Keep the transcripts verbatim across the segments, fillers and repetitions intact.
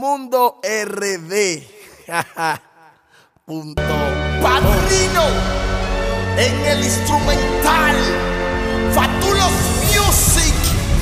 Mundo R D. Punto. Padrino en el instrumental. Fatulos Music.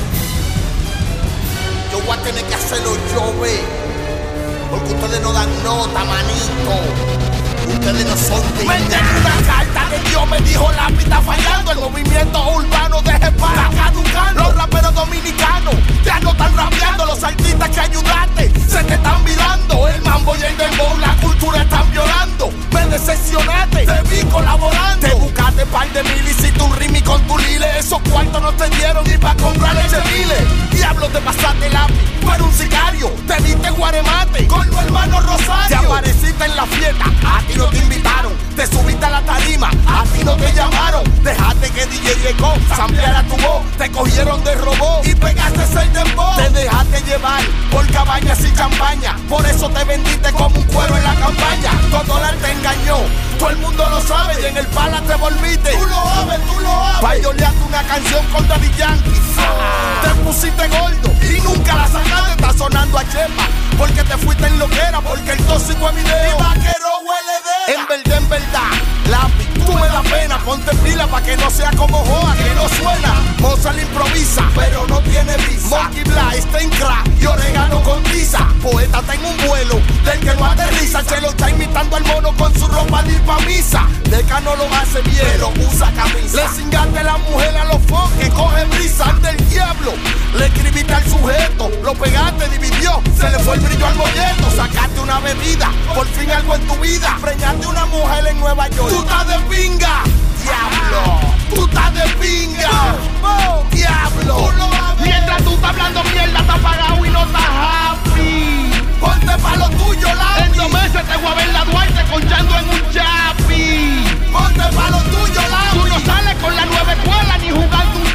Yo voy a tener que hacerlo yo, ve. Porque ustedes no dan nota, manito. Ustedes no son dignos. Me llegó una carta de Dios, me dijo la pista fallando. El movimiento urbano de Jepara está caducando. Los raperos dominicanos ya no están rapeando. Los artistas que ayudaste se te están mirando. El mambo y el dembow, la cultura están violando. Me decepcionaste, te vi colaborando. Te buscaste par de mil, hiciste un rimi con tu lile. Esos cuartos no te dieron ni pa' comprar leche miles. Diablo, te pasaste lápiz, tú eres un sicario. Te viste guaremate con los hermanos Rosario. Te apareciste en la fiesta, a ti no te invitaron. Te subiste a la tarima, a ti no te llamaron. Dejaste que D J llegó, sampleara tu voz. Te cogieron de robot y pegaste el dembow. Te dejaste llevar por cabañas y champaña. Por eso te vendiste como un cuero en la campaña. Todo el arte engañó, todo el mundo lo sabe. Y en el pala te volviste. Tú lo sabes, tú lo sabes. Payoleaste una canción con Daddy Yankee. Te pusiste gordo y nunca la sacaste. Está sonando a chepa porque te fuiste en loquera. Porque el tóxico es video y vaquero huele de. En verdad, en verdad, lápiz, tú me da pena. Ponte pila pa' que no sea como Joa, que no suena. Mozart improvisa, pero no tiene visa. Monkey Black está en crack y orégano con tiza. Poeta está en un vuelo del que no aterriza. Chelo está imitando al mono con su ropa de ir pa' misa. Deca no lo hace bien, pero usa camisa. Le cingaste la mujer a los foques, coge brisa del diablo. Le escribiste al sujeto, lo pegaste, dividió. Se le fue el brillo al molleto. Sacaste una bebida, por fin algo en tu vida. Preñaste una mujer en Nueva York. Tú estás de pinga, diablo. Tú estás de pinga, oh, diablo. Mientras tú estás hablando mierda, estás apagado y no estás happy. Ponte pa' lo tuyo, lápiz. En dos meses te voy a ver la Duarte conchando en un chapi. Ponte pa' lo tuyo, lápiz. Tú no sales con la nueva escuela ni jugando un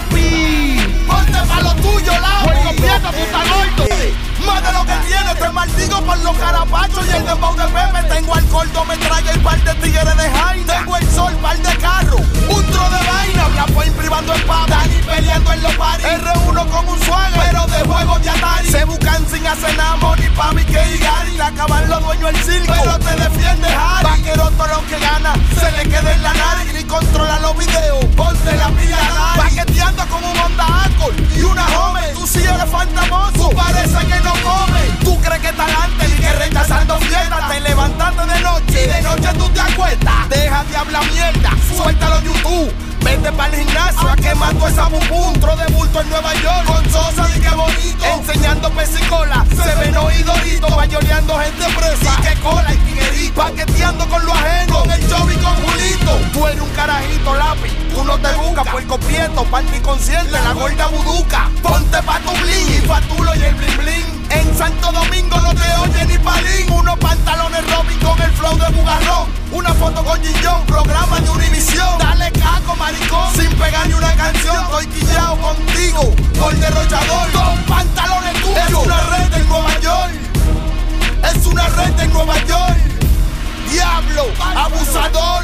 tapi. Ponte pa' lo tuyo, lápiz. Juego pieza, tú estás gordo. Más de lo que tienes, te maldigo por los carapachos y el dembow de Pepe. Tengo alcohol, dos metrallas y par de tigres de Jaina. Tengo el sol, par de carro, un tro de vaina. Blackpoint privando el pub, Dani peleando en los paris. R uno con un swagger, pero de juego de Atari. Se buscan sin hacer nada, money pa' mi que y Gary. Le acaban los dueños del circo, pero te defiende Harry. Vaquero todo lo que gana, se le queda en la nariz. Y controla los videos, ponte la pila Dari. Paqueteando con un Honda Accord y una joven. Tú sí eres fantamoso, tú parece que no come. Tú crees que estás adelante y que rechazando fiesta. Te levantaste de noche y de noche tú te acuestas. Deja de hablar mierda, suéltalo YouTube. Vete para el gimnasio a quemar tu esa bubú. Un tro de bulto en Nueva York con Sosa y qué bonito. Enseñando pesicola, se ven oídoritos. Bayoleando gente presa y que cola y tiguerito. Paqueteando con lo ajeno, con el Chobi y con Julito. Tú eres un carajito, lápiz, tú no te buscas. Puerco prieto, party consciente, la gorda buduca. Ponte pa' tu bling y fatulo y el bling bling. En Santo Domingo no te oye ni palín. Unos pantalones Robin con el flow de bugarrón. Una foto con Gillón, programa de Univisión. Dale caco, maricón, sin pegar ni una canción. Estoy quillado contigo, por derrochador. Dos pantalones tuyos. Es una red en Nueva York. Es una red en Nueva York. Diablo, abusador.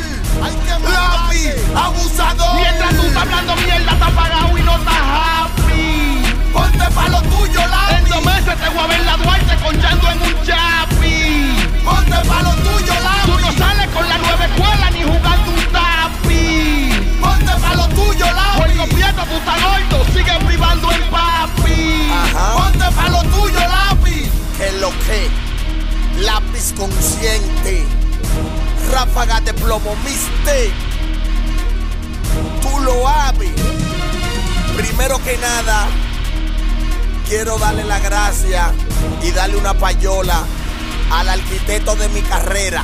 Lápiz, abusador. Mientras tú estás hablando mierda, estás apagado y no estás happy. Ponte pa' lo tuyo, lápiz. En dos meses te voy a ver la Duarte conchando en un chapi. Ponte pa' lo tuyo, lápiz. Tú no sales con la nueva escuela ni jugando un tapi. Ponte pa' lo tuyo, lápiz. Juego pieza, tú estás gordo, sigue privando el papi. Ajá. Ponte pa' lo tuyo, lápiz. Que lo que, lápiz consciente. Ráfaga de plomo, miste. Tú lo sabes. Primero que nada, quiero darle la gracia y darle una payola al arquitecto de mi carrera.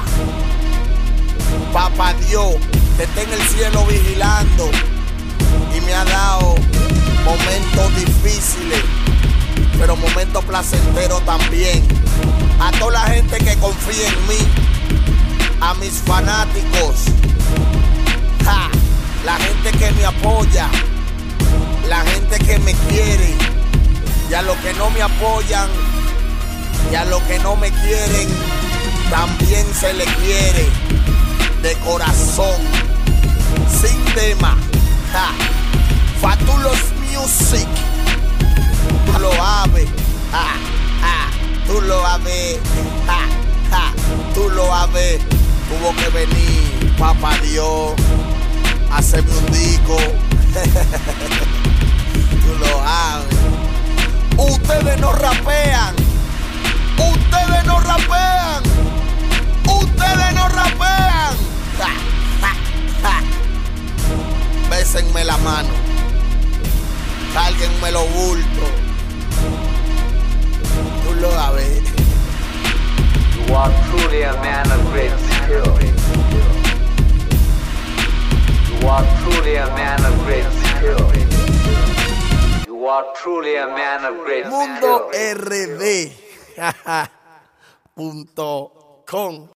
Papá Dios, que está en el cielo vigilando y me ha dado momentos difíciles, pero momentos placenteros también. A toda la gente que confía en mí, a mis fanáticos, ja, la gente que me apoya, la gente que me quiere, y a los que no me apoyan, y a los que no me quieren, también se le quiere, de corazón, sin tema, ja. Fatulos Music, tú lo sabes, ja, ja, tú lo sabes. vas a ver, ja, ja, tú lo vas a ver. Tuvo que venir Papá Dios a hacerme un disco. Tú lo sabes. Ustedes no rapean. Ustedes no rapean. Ustedes no rapean. Ja, ja, ja. Bésenme la mano. Cárguenme los bultos. Tú lo vas a ver. You are truly a man of great skill. You are truly a man of great skill. You are truly a man of great skill. Mundo R D punto com